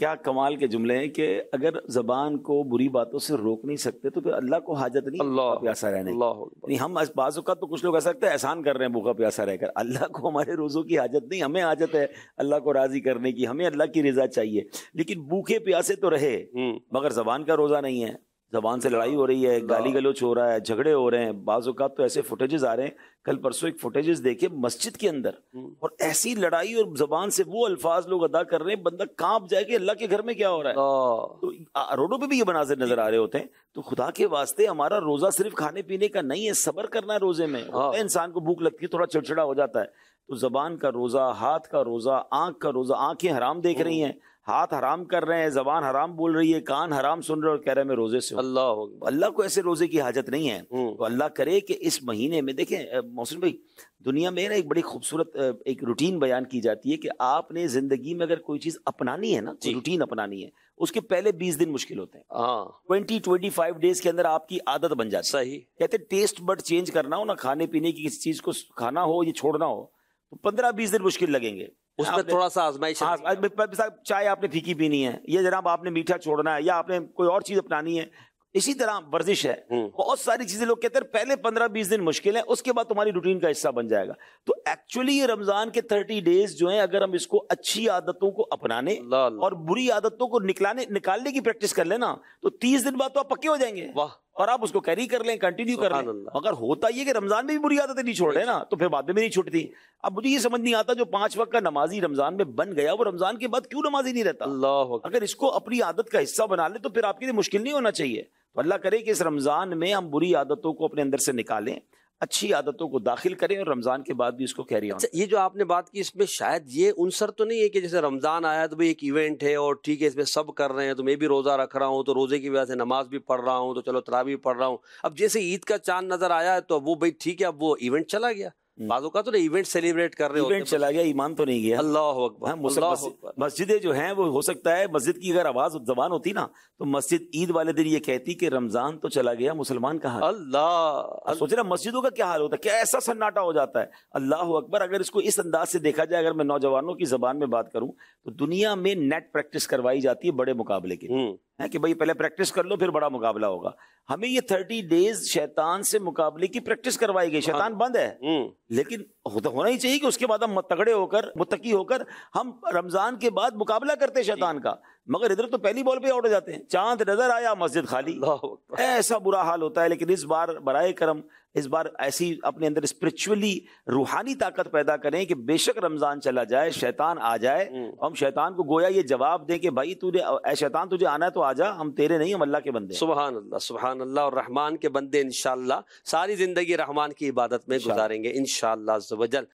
کیا کمال کے جملے ہیں کہ اگر زبان کو بری باتوں سے روک نہیں سکتے تو پھر اللہ کو حاجت نہیں اللہ پیاسا رہنے کی. اللہ نہیں ہم بعض اوقات تو کچھ لوگ ایسا لگتا ہے احسان کر رہے ہیں بھوکا پیاسا رہ کر. اللہ کو ہمارے روزوں کی حاجت نہیں, ہمیں حاجت ہے اللہ کو راضی کرنے کی, ہمیں اللہ کی رضا چاہیے. لیکن بھوکے پیاسے تو رہے مگر زبان کا روزہ نہیں ہے. زبان سے لڑائی ہو رہی ہے, گالی گلوچ ہو رہا ہے, جھگڑے ہو رہے ہیں. بعض اوقات تو ایسے فوٹیجز آ رہے ہیں, کل پرسوں ایک فوٹیجز دیکھے مسجد کے اندر, اور ایسی لڑائی اور زبان سے وہ الفاظ لوگ ادا کر رہے ہیں بندہ کانپ جائے کہ اللہ کے گھر میں کیا ہو رہا ہے. تو روڈوں پہ بھی یہ مناظر نظر آ رہے ہوتے ہیں. تو خدا کے واسطے ہمارا روزہ صرف کھانے پینے کا نہیں ہے, صبر کرنا ہے روزے میں. انسان کو بھوک لگتی ہے, تھوڑا چڑچڑا ہو جاتا ہے. تو زبان کا روزہ, ہاتھ کا روزہ, آنکھ کا روزہ. آنکھیں حرام دیکھ رہی ہیں, ہاتھ حرام کر رہے ہیں, زبان حرام بول رہی ہے, کان حرام سن رہے اور کہہ رہے ہیں میں روزے سے. اللہ کو ایسے روزے کی حاجت نہیں ہے. تو اللہ کرے کہ اس مہینے میں دیکھیں محسن بھائی, دنیا میں نا ایک بڑی خوبصورت ایک روٹین بیان کی جاتی ہے کہ آپ نے زندگی میں اگر کوئی چیز اپنانی ہے نا, روٹین اپنانی ہے, اس کے پہلے 20 دن مشکل ہوتے ہیں. 20-25 ڈیز کے اندر آپ کی عادت بن جاتی ہے. صحیح کہتے ہیں ٹیسٹ بڈ چینج کرنا ہو نا, کھانے پینے کی کسی چیز کو کھانا ہو یا چھوڑنا ہو تو 15-20 دن مشکل لگیں گے. اس میں تھوڑا سا آزمائش, چائے آپ نے پھیکی پینی ہے, یا جناب آپ نے میٹھا چھوڑنا ہے, یا آپ نے کوئی اور چیز اپنانی ہے. اسی طرح ورزش ہے, بہت ساری چیزیں لوگ کہتے ہیں پہلے 15-20 دن مشکل ہے, اس کے بعد تمہاری روٹین کا حصہ بن جائے گا. تو ایکچولی یہ رمضان کے 30 ڈیز جو ہیں اگر ہم اس کو اچھی عادتوں کو اپنانے اور بری عادتوں کو نکالنے کی پریکٹس کر لینا تو 30 دن بعد تو آپ پکے ہو جائیں گے. اور آپ اس کو کیری کر لیں, کنٹینیو کر لیں. مگر ہوتا یہ کہ رمضان میں بھی بری عادتیں نہیں چھوڑ رہے نا, تو پھر بعد میں بھی نہیں چھوٹتی. اب مجھے یہ سمجھ نہیں آتا جو 5 وقت کا نمازی رمضان میں بن گیا وہ رمضان کے بعد کیوں نمازی نہیں رہتا. اگر اس کو اپنی عادت کا حصہ بنا لے تو پھر آپ کے لیے مشکل نہیں ہونا چاہیے. تو اللہ کرے کہ اس رمضان میں ہم بری عادتوں کو اپنے اندر سے نکالیں, اچھی عادتوں کو داخل کریں, اور رمضان کے بعد بھی اس کو کیری آن. یہ جو آپ نے بات کی اس میں شاید یہ عنصر تو نہیں ہے کہ جیسے رمضان آیا تو ایک ایونٹ ہے اور ٹھیک ہے اس میں سب کر رہے ہیں, تو میں بھی روزہ رکھ رہا ہوں تو روزے کی وجہ سے نماز بھی پڑھ رہا ہوں, تو چلو تراویح پڑھ رہا ہوں. اب جیسے عید کا چاند نظر آیا تو وہ بھائی ٹھیک ہے, اب وہ ایونٹ چلا گیا. بعضوں کا تو ایونٹ سیلیبریٹ کر رہے ہوتے ہیں, ایونٹ چلا گیا, ایمان تو نہیں گیا. اللہ اکبر. مسجدیں جو ہیں وہ ہو سکتا ہے مسجد کی اگر آواز زبان ہوتی نا تو مسجد عید والے دن یہ کہتی کہ رمضان تو چلا گیا, مسلمان کہاں. اللہ سوچ رہا مسجدوں کا کیا حال ہوتا ہے, کیا ایسا سناٹا ہو جاتا ہے. اللہ اکبر. اگر اس کو اس انداز سے دیکھا جائے, اگر میں نوجوانوں کی زبان میں بات کروں تو دنیا میں نیٹ پریکٹس کروائی جاتی ہے بڑے مقابلے کے کہ بھائی پہلے پریکٹس کر لو پھر بڑا مقابلہ ہوگا. ہمیں یہ 30 ڈیز شیطان سے مقابلے کی پریکٹس کروائی گئی. شیطان بند ہے لیکن ہونا ہی چاہیے کہ اس کے بعد ہم تگڑے ہو کر متقی ہو کر ہم رمضان کے بعد مقابلہ کرتے شیطان کا. مگر ادھر تو پہلی بال پہ آؤٹ ہو جاتے ہیں. چاند نظر آیا مسجد خالی, ایسا برا حال ہوتا ہے. لیکن اس بار برائے کرم اس بار ایسی اپنے اندر اسپرچولی روحانی طاقت پیدا کریں کہ بے شک رمضان چلا جائے, شیطان آ جائے, ہم شیطان کو گویا یہ جواب دیں کہ بھائی اے شیطان تجھے آنا ہے تو آ جا, ہم تیرے نہیں, ہم اللہ کے بندے. سبحان اللہ سبحان اللہ. اور رحمان کے بندے انشاءاللہ ساری زندگی رحمان کی عبادت میں گزاریں گے انشاءاللہ عز و جل.